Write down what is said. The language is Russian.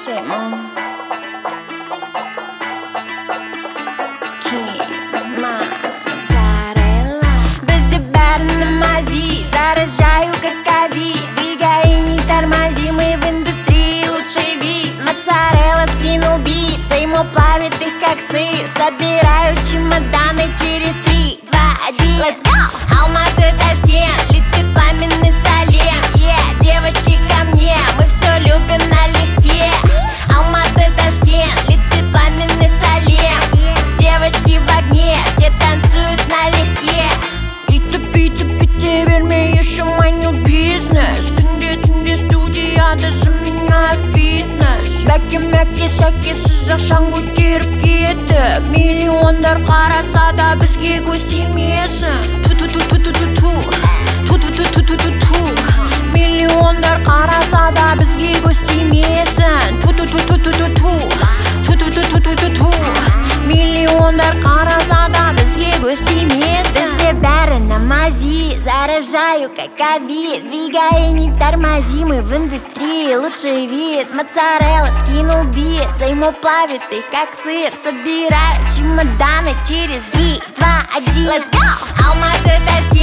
shit, mom. Моцарелла. Без тебя на мази, заражаю как ковид. Двигай и не тормози, мы в индустрии лучший вид. Моцарелла скинул бит, ему плавит их как сыр. Собираю чемоданы через 3, 2, 1. Let's go! Алматы, Ташкент, летит пламенный Салем. Yeah, девочки ко мне, мы все любим налегке. Алматы, Ташкент, летит пламенный Салем. Девочки в огне, все танцуют налегке. Пита, верми еще манил бизнес. Күнде студия, даже меня фитнес. Бәке, сәке, сызық шаң көтеріп кеттік. Миллиондар қараса да бізге көз тимесін. Миллиондар қараса да бізге көз тимесін. Миллиондар қараса да бізге көз тимесін. Бізде бәрі на мази, заражаю как ковид. Двигай и не тормози, мы в индустрии лучший вид. Моцарелла скинул бит, ему плавит их как сыр. Собираю чемоданы через 3, 2, 1. Let's go! Алматы, Ташкент.